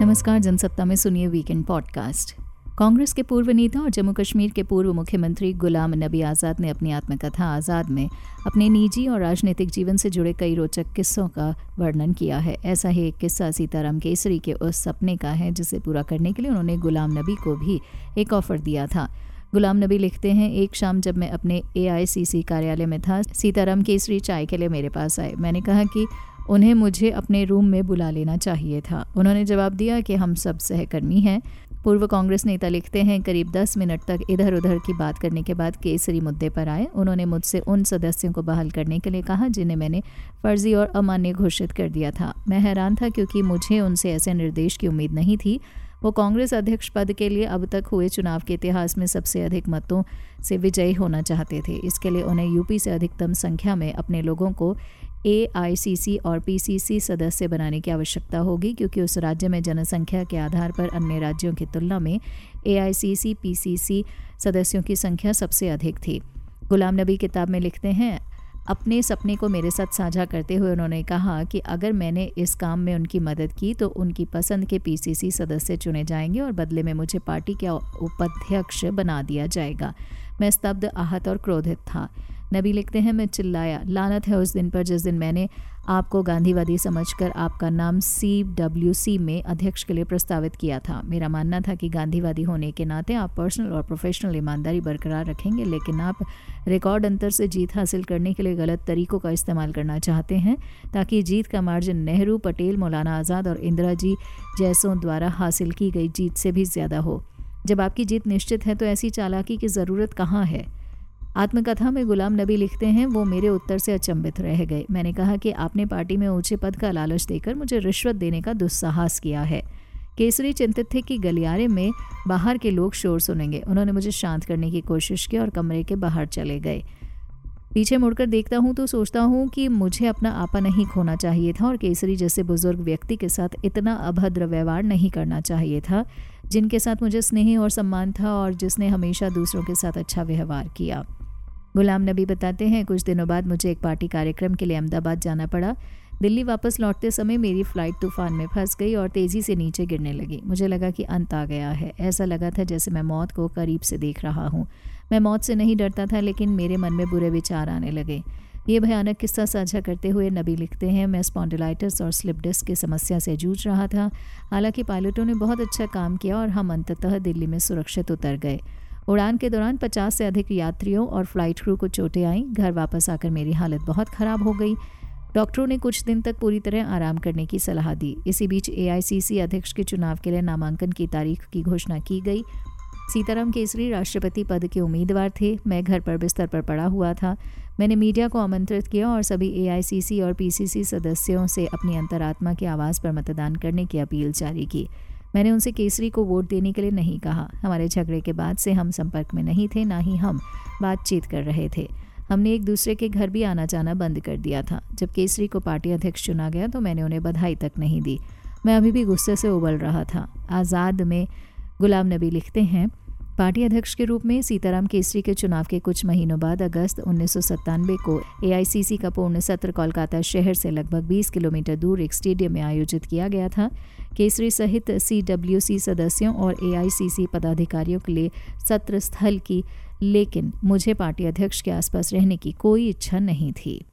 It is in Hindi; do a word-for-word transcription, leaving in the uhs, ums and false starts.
नमस्कार, जनसत्ता में सुनिए वीकेंड पॉडकास्ट। कांग्रेस के पूर्व नेता और जम्मू कश्मीर के पूर्व मुख्यमंत्री गुलाम नबी आज़ाद ने अपनी आत्मकथा आज़ाद में अपने निजी और राजनीतिक जीवन से जुड़े कई रोचक किस्सों का वर्णन किया है। ऐसा ही एक किस्सा सीताराम केसरी के उस सपने का है जिसे पूरा करने के लिए उन्होंने गुलाम नबी को भी एक ऑफर दिया था। गुलाम नबी लिखते हैं, एक शाम जब मैं अपने ए आई सी सी कार्यालय में था, सीताराम केसरी चाय के लिए मेरे पास आए। मैंने कहा कि उन्हें मुझे अपने रूम में बुला लेना चाहिए था। उन्होंने जवाब दिया कि हम सब सहकर्मी हैं। पूर्व कांग्रेस नेता लिखते हैं, करीब दस मिनट तक इधर उधर की बात करने के बाद केसरी मुद्दे पर आए। उन्होंने मुझसे उन सदस्यों को बहाल करने के लिए कहा जिन्हें मैंने फर्जी और अमान्य घोषित कर दिया था। मैं हैरान था क्योंकि मुझे उनसे ऐसे निर्देश की उम्मीद नहीं थी। वो कांग्रेस अध्यक्ष पद के लिए अब तक हुए चुनाव के इतिहास में सबसे अधिक मतों से विजयी होना चाहते थे। इसके लिए उन्हें यूपी से अधिकतम संख्या में अपने लोगों को ए आई सी सी और पी सी सी सदस्य बनाने की आवश्यकता होगी, क्योंकि उस राज्य में जनसंख्या के आधार पर अन्य राज्यों की तुलना में ए आई सी सी पी सी सी सदस्यों की संख्या सबसे अधिक थी। गुलाम नबी किताब में लिखते हैं, अपने सपने को मेरे साथ साझा करते हुए उन्होंने कहा कि अगर मैंने इस काम में उनकी मदद की तो उनकी पसंद के पी सी सी सदस्य चुने जाएंगे और बदले में मुझे पार्टी के उपाध्यक्ष बना दिया जाएगा। मैं स्तब्ध, आहत और क्रोधित था। नबी लिखते हैं, मैं चिल्लाया, लानत है उस दिन पर जिस दिन मैंने आपको गांधीवादी समझकर आपका नाम सी डब्ल्यू सी में अध्यक्ष के लिए प्रस्तावित किया था। मेरा मानना था कि गांधीवादी होने के नाते आप पर्सनल और प्रोफेशनल ईमानदारी बरकरार रखेंगे, लेकिन आप रिकॉर्ड अंतर से जीत हासिल करने के लिए गलत तरीकों का इस्तेमाल करना चाहते हैं ताकि जीत का मार्जिन नेहरू, पटेल, मौलाना आज़ाद और इंदिरा जी जैसों द्वारा हासिल की गई जीत से भी ज़्यादा हो। जब आपकी जीत निश्चित है तो ऐसी चालाकी की ज़रूरत कहाँ है। आत्मकथा में गुलाम नबी लिखते हैं, वो मेरे उत्तर से अचंभित रह गए। मैंने कहा कि आपने पार्टी में ऊंचे पद का लालच देकर मुझे रिश्वत देने का दुस्साहस किया है। केसरी चिंतित थे कि गलियारे में बाहर के लोग शोर सुनेंगे। उन्होंने मुझे शांत करने की कोशिश की और कमरे के बाहर चले गए। पीछे मुड़कर देखता हूँ तो सोचता हूँ कि मुझे अपना आपा नहीं खोना चाहिए था और केसरी जैसे बुजुर्ग व्यक्ति के साथ इतना अभद्र व्यवहार नहीं करना चाहिए था, जिनके साथ मुझे स्नेह और सम्मान था और जिसने हमेशा दूसरों के साथ अच्छा व्यवहार किया। गुलाम नबी बताते हैं, कुछ दिनों बाद मुझे एक पार्टी कार्यक्रम के लिए अहमदाबाद जाना पड़ा। दिल्ली वापस लौटते समय मेरी फ़्लाइट तूफान में फंस गई और तेज़ी से नीचे गिरने लगी। मुझे लगा कि अंत आ गया है। ऐसा लगा था जैसे मैं मौत को करीब से देख रहा हूँ। मैं मौत से नहीं डरता था, लेकिन मेरे मन में बुरे विचार आने लगे। ये भयानक किस्सा साझा करते हुए नबी लिखते हैं, मैं स्पॉन्डिलाइटिस और स्लिप डिस्क की समस्या से जूझ रहा था। हालांकि पायलटों ने बहुत अच्छा काम किया और हम अंततः दिल्ली में सुरक्षित उतर गए। उड़ान के दौरान पचास से अधिक यात्रियों और फ्लाइट क्रू को चोटें आईं। घर वापस आकर मेरी हालत बहुत ख़राब हो गई। डॉक्टरों ने कुछ दिन तक पूरी तरह आराम करने की सलाह दी। इसी बीच ए आई सी सी अध्यक्ष के चुनाव के लिए नामांकन की तारीख की घोषणा की गई। सीताराम केसरी राष्ट्रपति पद के उम्मीदवार थे। मैं घर पर बिस्तर पर पड़ा हुआ था। मैंने मीडिया को आमंत्रित किया और सभी ए आई सी सी और पी सी सी सदस्यों से अपनी अंतरात्मा की आवाज़ पर मतदान करने की अपील जारी की। मैंने उनसे केसरी को वोट देने के लिए नहीं कहा। हमारे झगड़े के बाद से हम संपर्क में नहीं थे, ना ही हम बातचीत कर रहे थे। हमने एक दूसरे के घर भी आना जाना बंद कर दिया था। जब केसरी को पार्टी अध्यक्ष चुना गया तो मैंने उन्हें बधाई तक नहीं दी। मैं अभी भी गुस्से से उबल रहा था। आज़ाद में गुलाम नबी लिखते हैं, पार्टी अध्यक्ष के रूप में सीताराम केसरी के चुनाव के कुछ महीनों बाद अगस्त उन्नीस सौ सत्तानवे को ए आई सी सी का पूर्ण सत्र कोलकाता शहर से लगभग बीस किलोमीटर दूर एक स्टेडियम में आयोजित किया गया था। केसरी सहित सी डब्ल्यू सी सदस्यों और ए आई सी सी पदाधिकारियों के लिए सत्र स्थल की, लेकिन मुझे पार्टी अध्यक्ष के आसपास रहने की कोई इच्छा नहीं थी।